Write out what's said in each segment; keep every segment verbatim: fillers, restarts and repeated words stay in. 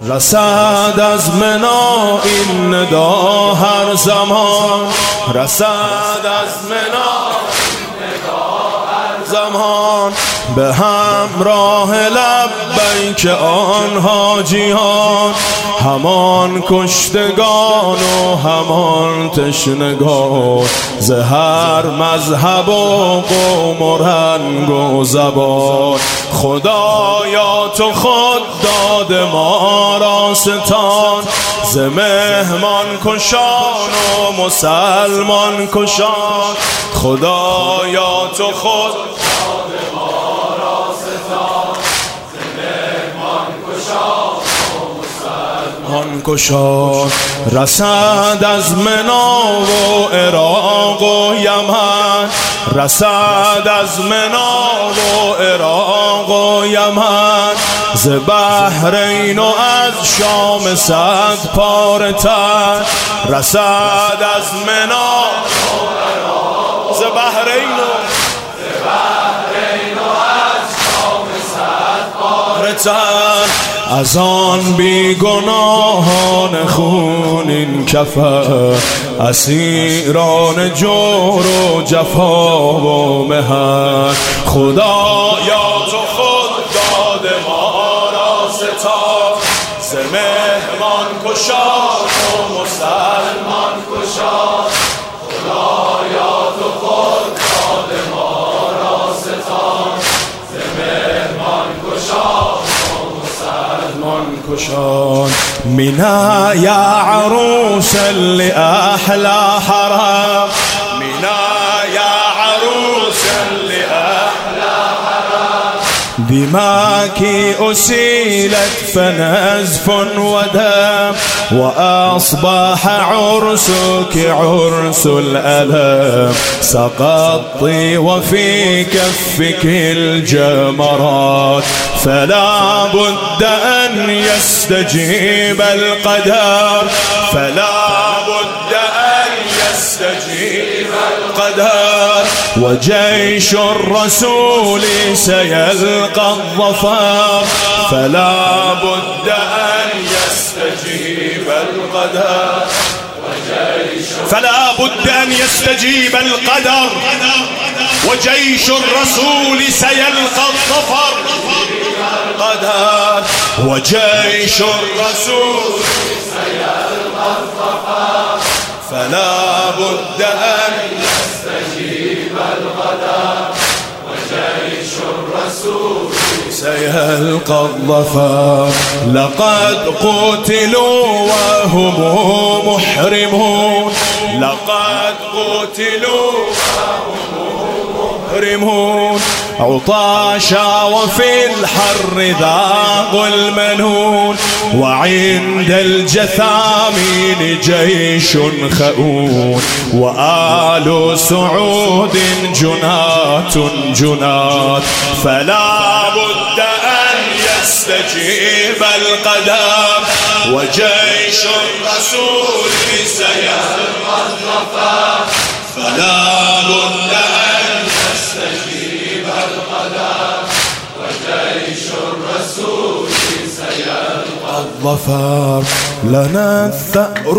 رسد از منا این ندا هر زمان، رسد از منا این ندا هر زمان، به همراه لبیک آن حاجیان، همان کشتگان و همان تشنگان، ز هر مذهب و قوم و رنگ و زبان. خدایا تو خود داد ما را ستان، ز مهمان کشان و مسلمان کشان. خدایا تو خود داد ما را ستان، ز مهمان کشان و مسلمان کشان. رسد از منا و عراق و یمن، رسد از منا و عراق و یمن، ز بحرین و از شام صد پاره تر. رسد از منا و عراق، ز بحرین و از شام صد پاره تر. از آن بی گناهان خونین کفر، اسیران جور و جفا و مهر. خدایا تو خود داد ما را ستان، ز مهمان کشان و مسلمان کشان. خدایا تو خود داد ما را ستان، ز مهمان کشان کشان. منا یا عروس لأحلى حرام، منا یا عروس لأحلى حرام، دماك أسيلت فنزف ودم، وأصبح عرسك عرس الألم. سقطي وفي كفك الجمرات، فلا بد أن يستجيب القدر، فلا بد أن يستجيب القدر. وجيش الرسول سيلقى الظفر، فلا بد أن يستجيب القدر. فلا بد أن يستجيب القدر، وجيش الرسول سيلقى الظفر. قدر وجيش الرسول سيلقى الظفر، فلا بد أن يستجيب القدر. وجيش الرسول سيلقى الظفر. لقد قتلوا وهم محرمون، لقد قتلوا وهم محرمون. عطاشا وفي الحر ذاقوا المنون، وعند الجثامين جيش خؤون. وآل سعود جنات جنات، فلا بد أن يستجيب القدر. وجيش الرسول سيلقى الظفر، فلا بد أن يستجيب القدر. وجيش الرسول سيلقى الظفر. لنا الثأر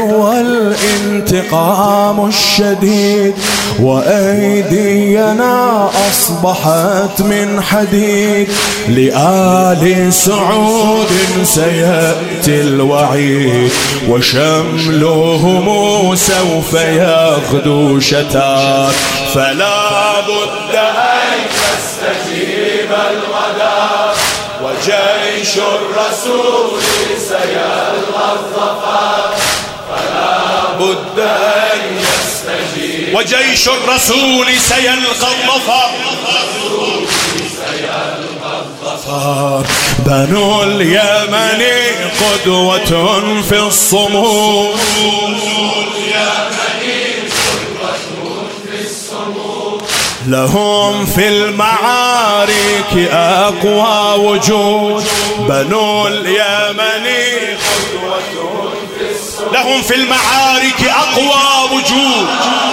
والانتقام الشديد، وأيدينا أصبحت من حديد. لآل سعود سيأتي الوعيد، وشملهم سوف يغدو شتات. فلا بد أن يستجيب القدر. وجيش الرسول سيلقى الظفر، فلا بد أن يستجيب. وجيش الرسول سيلقى الظفر، بنو اليمن قدوة في الصمود، لهم في المعارك أقوى وجود. بنو اليمن قدوة في الصمود، لهم في المعارك أقوى وجود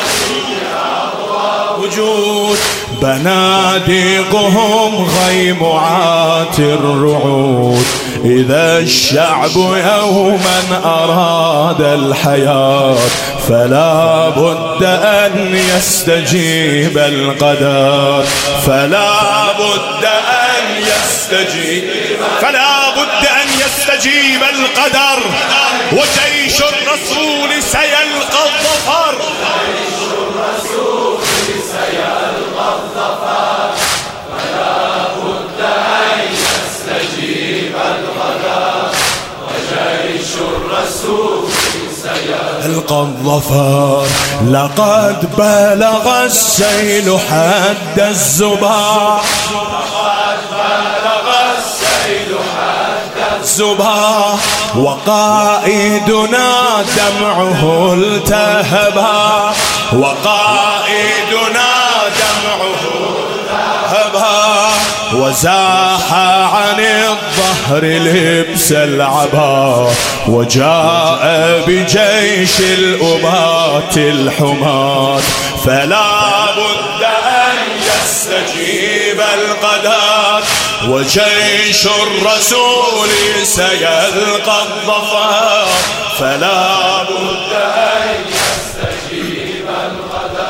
وجود. بنادقهم غيمعات الرعود، إذا الشعب يوما أراد الحياة فلا بد أن يستجيب القدر، فلا بد أن يستجيب فلا بد أن يستجيب القدر، وجيش الرسول سيلقى الظفر. وجيش الرسول سيلقى الظفر، فلا بد أن يستجيب القدر، وجيش الرسول سيلقى الظفر. لقد بلغ السيل حد الزبا، لقد بلغ السيل حد الزبا، وقائدنا دمعه التهبا، وقائدنا دمعه التهبا، وزاح عن الظهر لبس العبا، وجاء بجيش الأبات الحماة، فلا بد أن يستجيب القدر، وجيش الرسول سيلقى الظفر، فلا بد أن يستجيب القدر،